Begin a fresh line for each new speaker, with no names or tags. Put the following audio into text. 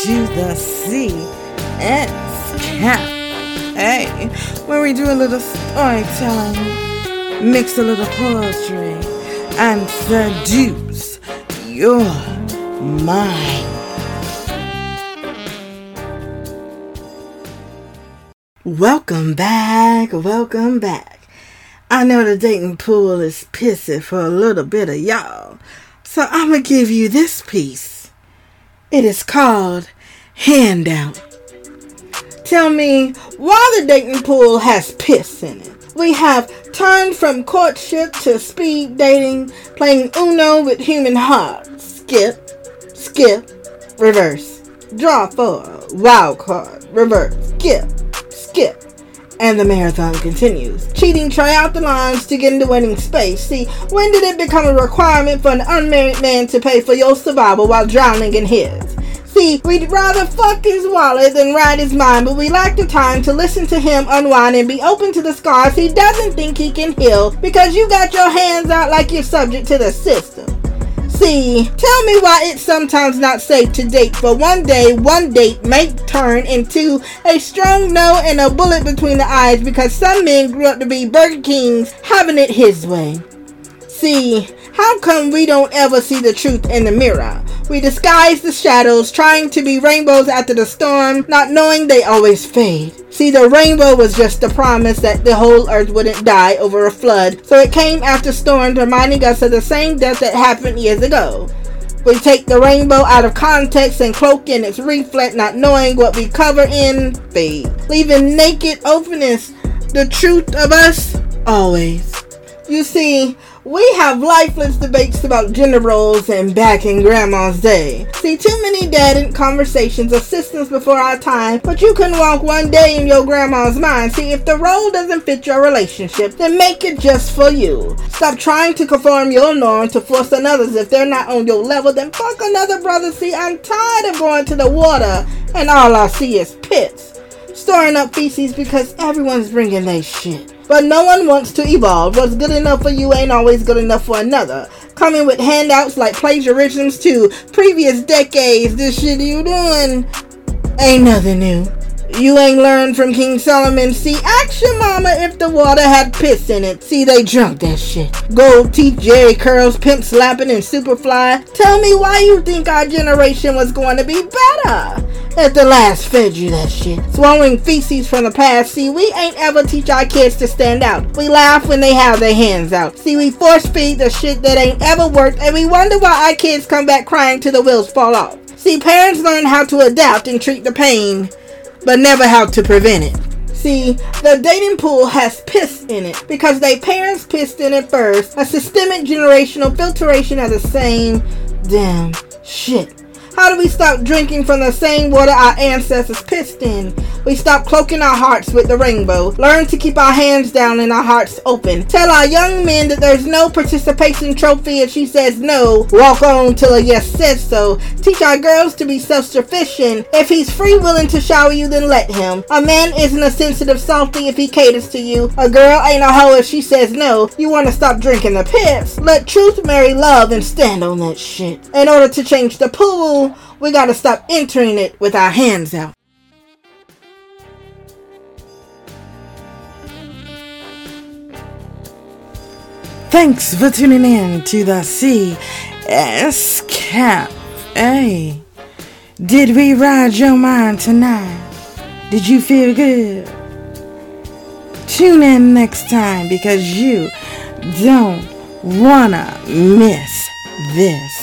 to the CS Cafe, where we do a little storytelling, mix a little poetry, and seduce your mind. Welcome back. I know the dating pool is pissy for a little bit of y'all, so I'm going to give you this piece. It is called Handout. Tell me why the dating pool has piss in it. We have turned from courtship to speed dating, playing Uno with human hearts. Skip, reverse. Draw 4, wild card, reverse, skip. And the marathon continues. Cheating triathlons to get into winning space. See, when did it become a requirement for an unmarried man to pay for your survival while drowning in his? See, we'd rather fuck his wallet than ride his mind, but we lack the time to listen to him unwind and be open to the scars he doesn't think he can heal because you got your hands out like you're subject to the system. See, tell me why it's sometimes not safe to date, but one day, one date may turn into a strong no and a bullet between the eyes because some men grew up to be Burger Kings having it his way. See, how come we don't ever see the truth in the mirror? We disguise the shadows, trying to be rainbows after the storm, not knowing they always fade. See, the rainbow was just a promise that the whole earth wouldn't die over a flood, so it came after storms, reminding us of the same death that happened years ago. We take the rainbow out of context and cloak in its reflect, not knowing what we cover in fade, leaving naked openness the truth of us always. You see, we have lifeless debates about gender roles and back in Grandma's day. See, too many dead-end conversations of systems before our time, but you can walk one day in your grandma's mind. See, if the role doesn't fit your relationship, then make it just for you. Stop trying to conform your norm to force on others. If they're not on your level, then fuck another brother. See, I'm tired of going to the water and all I see is pits. Storing up feces because everyone's bringing their shit. But no one wants to evolve. What's good enough for you ain't always good enough for another. Coming with handouts like plagiarisms to previous decades. This shit you doing ain't nothing new. You ain't learned from King Solomon. See, ask your mama if the water had piss in it. See, they drunk that shit. Gold teeth, Jerry curls, pimp slapping, and Superfly. Tell me why you think our generation was going to be better if the last fed you that shit. Swallowing feces from the past. See, we ain't ever teach our kids to stand out. We laugh when they have their hands out. See, we force feed the shit that ain't ever worked, and we wonder why our kids come back crying till the wheels fall off. See, parents learn how to adapt and treat the pain, but never how to prevent it. See, the dating pool has piss in it because they parents pissed in it first. A systemic generational filtration of the same damn shit. How do we stop drinking from the same water our ancestors pissed in? We stop cloaking our hearts with the rainbow. Learn to keep our hands down and our hearts open. Tell our young men that there's no participation trophy if she says no. Walk on till a yes says so. Teach our girls to be self-sufficient. If he's free willing to shower you, then let him. A man isn't a sensitive softy if he caters to you. A girl ain't a hoe if she says no. You want to stop drinking the piss. Let truth marry love and stand on that shit. In order to change the pool, we gotta stop entering it with our hands out. Thanks for tuning in to the CS Cafe. Did we ride your mind tonight? Did you feel good? Tune in next time because you don't wanna miss this.